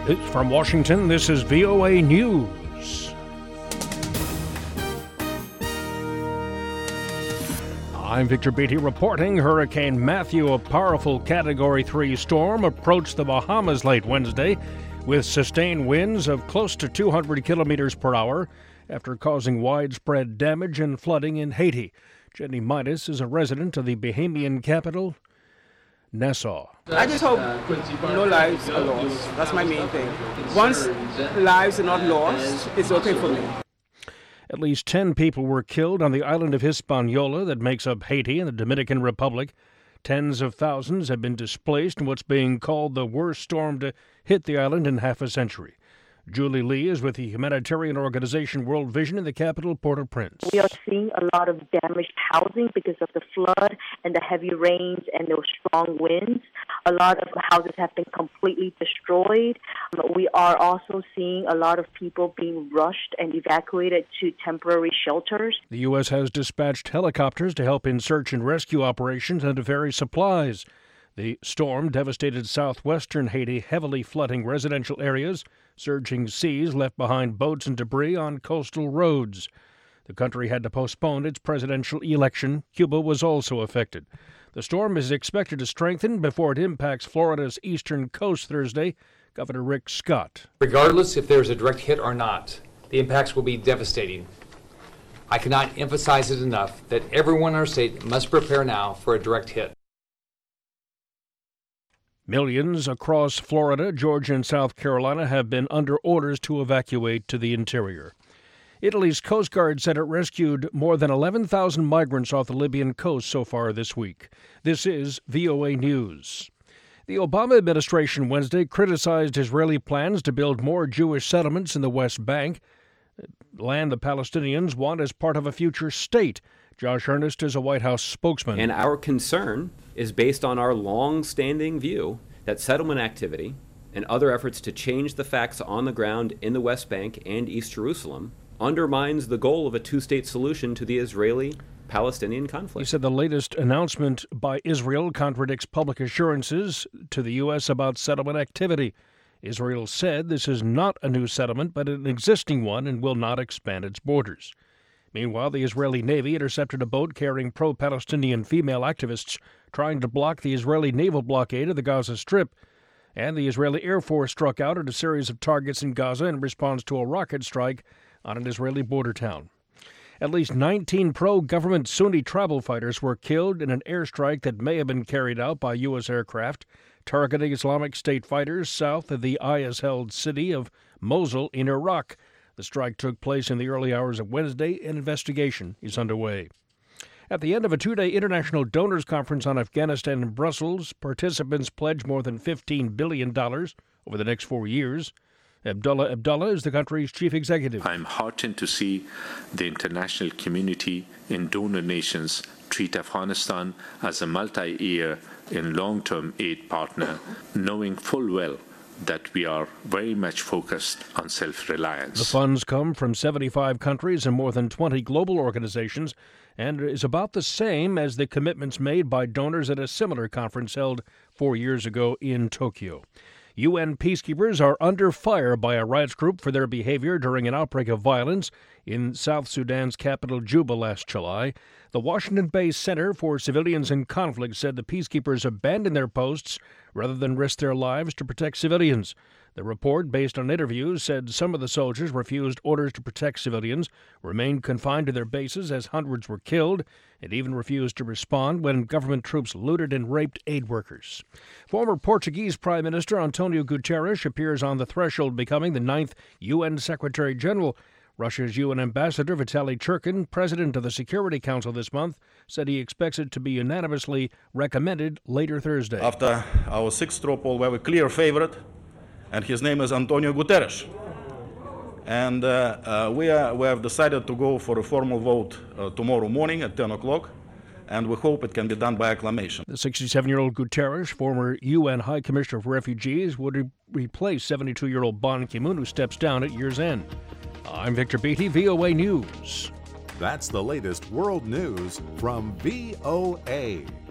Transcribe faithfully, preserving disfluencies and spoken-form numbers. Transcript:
From Washington, this is V O A News. I'm Victor Beatty reporting. Hurricane Matthew, a powerful Category three storm, approached the Bahamas late Wednesday with sustained winds of close to two hundred kilometers per hour after causing widespread damage and flooding in Haiti. Jenny Midas is a resident of the Bahamian capital, Nassau. I just hope no lives are lost. That's my main thing. Once lives are not lost, it's okay for me. At least ten people were killed on the island of Hispaniola that makes up Haiti and the Dominican Republic. Tens of thousands have been displaced in what's being called the worst storm to hit the island in half a century. Julie Lee is with the humanitarian organization World Vision in the capital, Port-au-Prince. We are seeing a lot of damaged housing because of the flood and the heavy rains and those strong winds. A lot of houses have been completely destroyed. Um, we are also seeing a lot of people being rushed and evacuated to temporary shelters. The U S has dispatched helicopters to help in search and rescue operations and to ferry supplies. The storm devastated southwestern Haiti, heavily flooding residential areas. Surging seas left behind boats and debris on coastal roads. The country had to postpone its presidential election. Cuba was also affected. The storm is expected to strengthen before it impacts Florida's eastern coast Thursday. Governor Rick Scott. Regardless if there's a direct hit or not, the impacts will be devastating. I cannot emphasize it enough that everyone in our state must prepare now for a direct hit. Millions across Florida, Georgia, and South Carolina have been under orders to evacuate to the interior. Italy's Coast Guard said it rescued more than eleven thousand migrants off the Libyan coast so far this week. This is V O A News. The Obama administration Wednesday criticized Israeli plans to build more Jewish settlements in the West Bank, land the Palestinians want as part of a future state. Josh Earnest is a White House spokesman. And our concern is based on our long-standing view that settlement activity and other efforts to change the facts on the ground in the West Bank and East Jerusalem undermines the goal of a two-state solution to the Israeli-Palestinian conflict. He said the latest announcement by Israel contradicts public assurances to the U S about settlement activity. Israel said this is not a new settlement, but an existing one and will not expand its borders. Meanwhile, the Israeli Navy intercepted a boat carrying pro-Palestinian female activists trying to block the Israeli naval blockade of the Gaza Strip. And the Israeli Air Force struck out at a series of targets in Gaza in response to a rocket strike on an Israeli border town. At least nineteen pro-government Sunni travel fighters were killed in an airstrike that may have been carried out by U S aircraft targeting Islamic State fighters south of the I S-held city of Mosul in Iraq. The strike took place in the early hours of Wednesday. An investigation is underway. At the end of a two-day international donors conference on Afghanistan in Brussels, participants pledged more than fifteen billion dollars over the next four years. Abdullah Abdullah is the country's chief executive. I'm heartened to see the international community and donor nations treat Afghanistan as a multi-year and long-term aid partner, knowing full well that we are very much focused on self-reliance. The funds come from seventy-five countries and more than twenty global organizations and is about the same as the commitments made by donors at a similar conference held four years ago in Tokyo. U N peacekeepers are under fire by a rights group for their behavior during an outbreak of violence in South Sudan's capital, Juba, last July. The Washington-based Center for Civilians in Conflict said the peacekeepers abandoned their posts rather than risk their lives to protect civilians. The report, based on interviews, said some of the soldiers refused orders to protect civilians, remained confined to their bases as hundreds were killed, and even refused to respond when government troops looted and raped aid workers. Former Portuguese Prime Minister Antonio Guterres appears on the threshold becoming the ninth U N Secretary General. Russia's U N Ambassador Vitaly Churkin, president of the Security Council this month, said he expects it to be unanimously recommended later Thursday. After our sixth straw poll, we have a clear favorite, and his name is Antonio Guterres. And uh, uh, we, are, we have decided to go for a formal vote uh, tomorrow morning at ten o'clock, and we hope it can be done by acclamation. The sixty-seven-year-old Guterres, former U N High Commissioner for Refugees, would re- replace seventy-two-year-old Ban Ki-moon, who steps down at year's end. I'm Victor Beatty, V O A News. That's the latest world news from V O A.